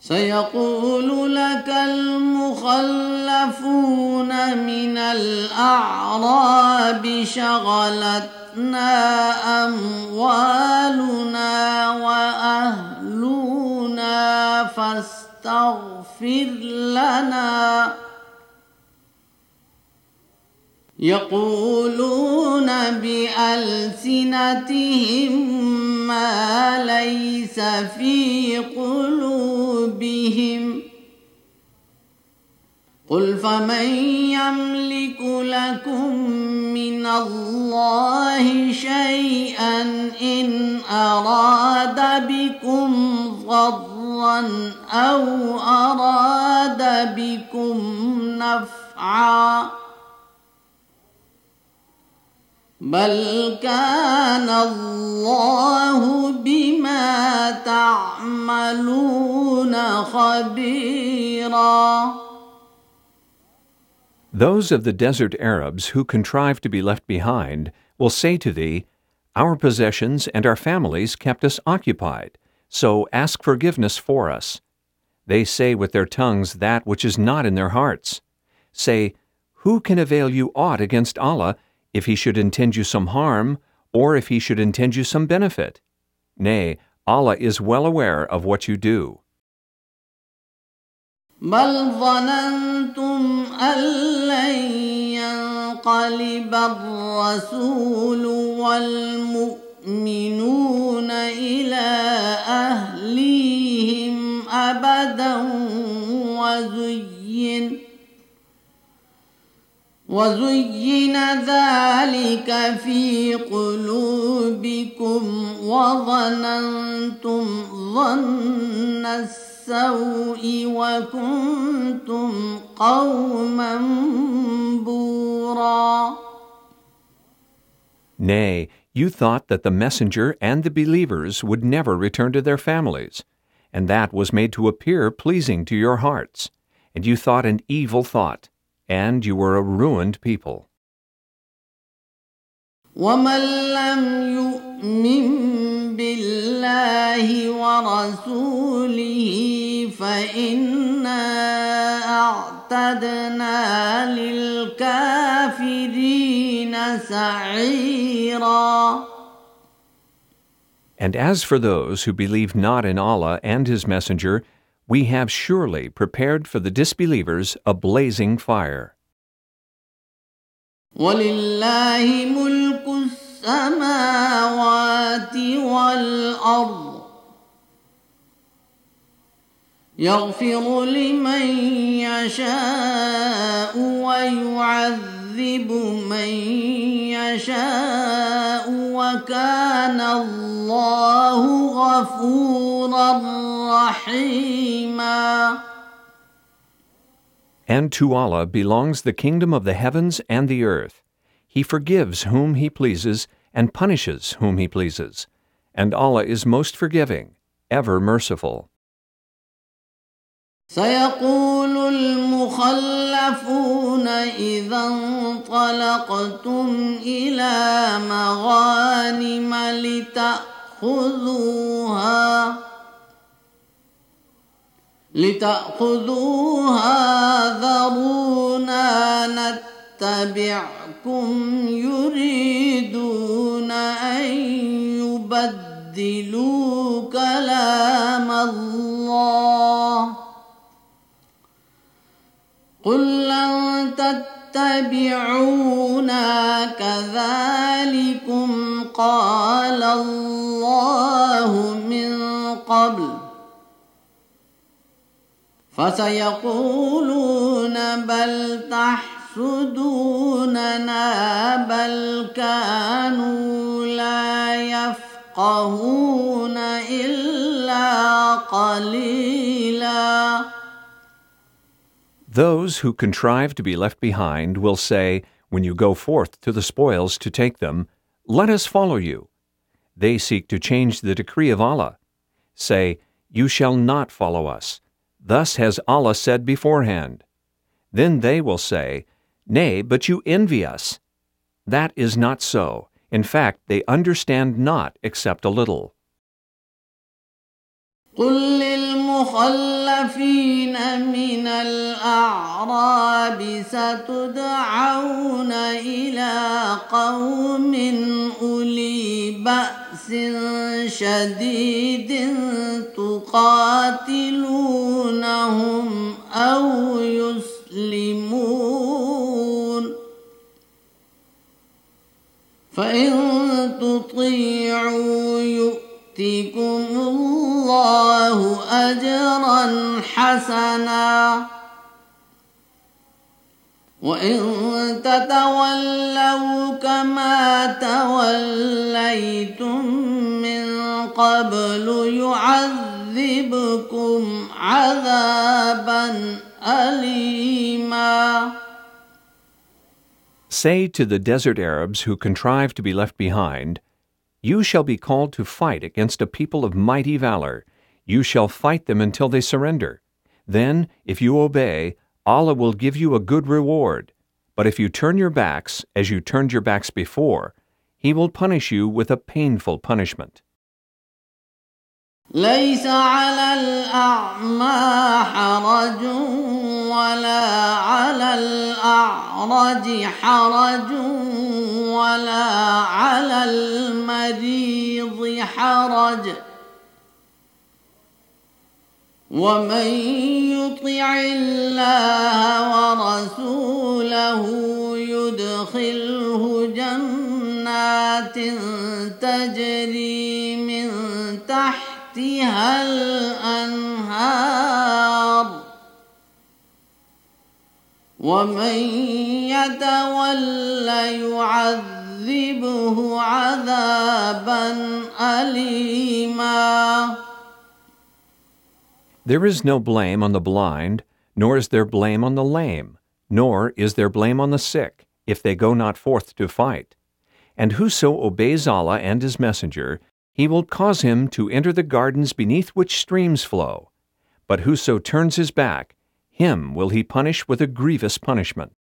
سيقول لك المخلفون من الأعراب شغلتنا أموالنا وأهلنا فاستغفر لنا يقولون بألسنتهم ما ليس في قلوبهم قل فمن يملك لكم من الله شيئا إن أراد بكم ضرا أو أراد بكم نفعا بل كان الله بما تعملون خبيرا. Those of the desert Arabs who contrive to be left behind will say to thee, Our possessions and our families kept us occupied, so ask forgiveness for us. They say with their tongues that which is not in their hearts. Say, Who can avail you aught against Allah, if he should intend you some harm, or if he should intend you some benefit? Nay, Allah is well aware of what you do. بل ظننتم أن لن ينقلب الرسول والمؤمنون إلى أهليهم أبدا وزين ذلك في قلوبكم وظننتم ظن السوء وكنتم قوما بورا. Nay, you thought that the messenger and the believers would never return to their families, and that was made to appear pleasing to your hearts, and you thought an evil thought, and you were a ruined people. ومن لم يؤمن بالله ورسوله فإنا أعتدنا للكافرين سعيرا. And as for those who believe not in Allah and His Messenger, we have surely prepared for the disbelievers a blazing fire. وَلِلَّهِ مُلْكُ السَّمَاوَاتِ وَالْأَرْضِ يَغْفِرُ لِمَن يَشَاءُ وَيُعَذِّبُ مَن يَشَاءُ وَكَانَ اللَّهُ غَفُورًا رَّحِيمًا. And to Allah belongs the kingdom of the heavens and the earth. He forgives whom He pleases and punishes whom He pleases. And Allah is most forgiving, ever merciful. سيقول المخلفون إذا انطلقتم إلى مغانم لتأخذوها ذرونا نتبعكم يريدون أن يبدلوا كلام الله قل لن تتبعونا كذلكم قال الله من قبل فسيقولون بل تحسدوننا بل كانوا لا يفقهون إلا قليلا. Those who contrive to be left behind will say, when you go forth to the spoils to take them, Let us follow you. They seek to change the decree of Allah. Say, You shall not follow us. Thus has Allah said beforehand. Then they will say, Nay, but you envy us. That is not so. In fact, they understand not except a little. قل والمخلفين من الأعراب ستدعون إلى قوم أولي بأس شديد تقاتلونهم أو يسلمون فإن تطيعوا يؤتكم الله أجرا حسنا وإن تتولوا كما توليتم من قبل يعذبكم عذابا أليما. Say to the desert Arabs who contrive to be left behind, You shall be called to fight against a people of mighty valor. You shall fight them until they surrender. Then, if you obey, Allah will give you a good reward. But if you turn your backs, as you turned your backs before, He will punish you with a painful punishment. ليس على الأعمى حرج ولا على الأعرج حرج ولا على المريض حرج ومن يطع الله ورسوله يدخله جنات تجري من تحتها الأنهار ومن يتول يعذبه عذابا أليما. There is no blame on the blind, nor is there blame on the lame, nor is there blame on the sick, if they go not forth to fight. And whoso obeys Allah and His Messenger, He will cause him to enter the gardens beneath which streams flow. But whoso turns his back, him will He punish with a grievous punishment.